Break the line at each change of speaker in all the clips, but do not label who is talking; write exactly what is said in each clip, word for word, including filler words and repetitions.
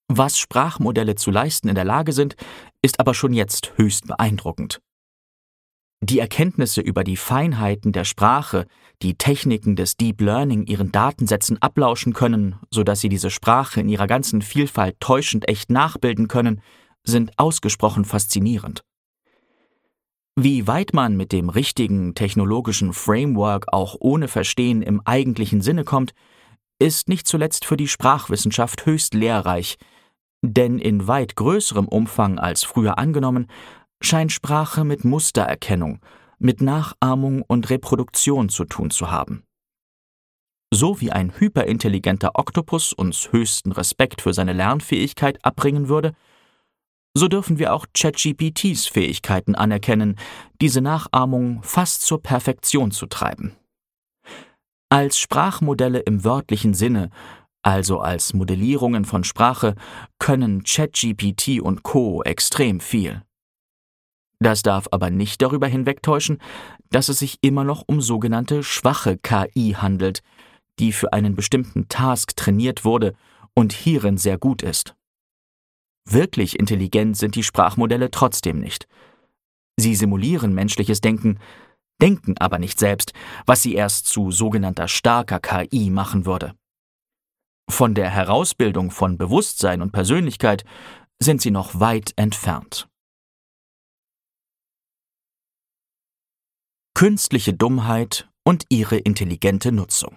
Was Sprachmodelle zu leisten in der Lage sind, ist aber schon jetzt höchst beeindruckend. Die Erkenntnisse über die Feinheiten der Sprache, die Techniken des Deep Learning ihren Datensätzen ablauschen können, sodass sie diese Sprache in ihrer ganzen Vielfalt täuschend echt nachbilden können, sind ausgesprochen faszinierend. Wie weit man mit dem richtigen technologischen Framework auch ohne Verstehen im eigentlichen Sinne kommt, ist nicht zuletzt für die Sprachwissenschaft höchst lehrreich, denn in weit größerem Umfang als früher angenommen, scheint Sprache mit Mustererkennung, mit Nachahmung und Reproduktion zu tun zu haben. So wie ein hyperintelligenter Oktopus uns höchsten Respekt für seine Lernfähigkeit abbringen würde, so dürfen wir auch ChatGPTs Fähigkeiten anerkennen, diese Nachahmung fast zur Perfektion zu treiben. Als Sprachmodelle im wörtlichen Sinne, also als Modellierungen von Sprache, können ChatGPT und Co. extrem viel. Das darf aber nicht darüber hinwegtäuschen, dass es sich immer noch um sogenannte schwache K I handelt, die für einen bestimmten Task trainiert wurde und hierin sehr gut ist. Wirklich intelligent sind die Sprachmodelle trotzdem nicht. Sie simulieren menschliches Denken, denken aber nicht selbst, was sie erst zu sogenannter starker K I machen würde. Von der Herausbildung von Bewusstsein und Persönlichkeit sind sie noch weit entfernt. Künstliche Dummheit und ihre intelligente Nutzung.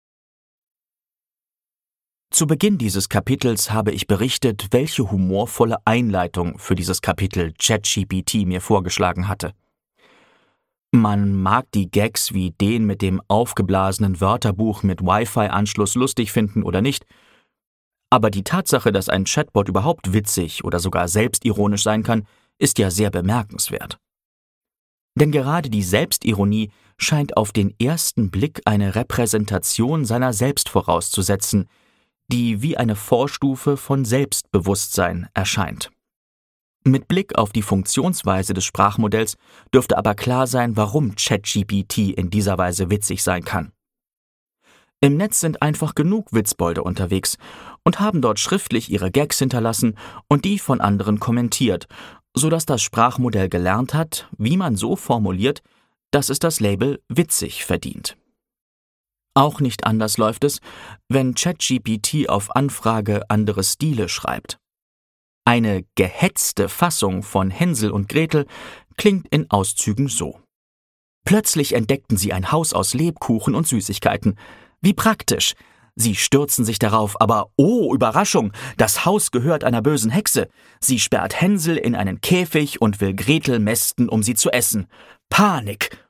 Zu Beginn dieses Kapitels habe ich berichtet, welche humorvolle Einleitung für dieses Kapitel ChatGPT mir vorgeschlagen hatte. Man mag die Gags wie den mit dem aufgeblasenen Wörterbuch mit Wi-Fi-Anschluss lustig finden oder nicht, aber die Tatsache, dass ein Chatbot überhaupt witzig oder sogar selbstironisch sein kann, ist ja sehr bemerkenswert. Denn gerade die Selbstironie scheint auf den ersten Blick eine Repräsentation seiner selbst vorauszusetzen, die wie eine Vorstufe von Selbstbewusstsein erscheint. Mit Blick auf die Funktionsweise des Sprachmodells dürfte aber klar sein, warum ChatGPT in dieser Weise witzig sein kann. Im Netz sind einfach genug Witzbolde unterwegs und haben dort schriftlich ihre Gags hinterlassen und die von anderen kommentiert, sodass das Sprachmodell gelernt hat, wie man so formuliert, dass es das Label witzig verdient. Auch nicht anders läuft es, wenn ChatGPT auf Anfrage andere Stile schreibt. Eine gehetzte Fassung von Hänsel und Gretel klingt in Auszügen so. Plötzlich entdeckten sie ein Haus aus Lebkuchen und Süßigkeiten. Wie praktisch! Sie stürzen sich darauf, aber oh, Überraschung, das Haus gehört einer bösen Hexe. Sie sperrt Hänsel in einen Käfig und will Gretel mästen, um sie zu essen. Panik!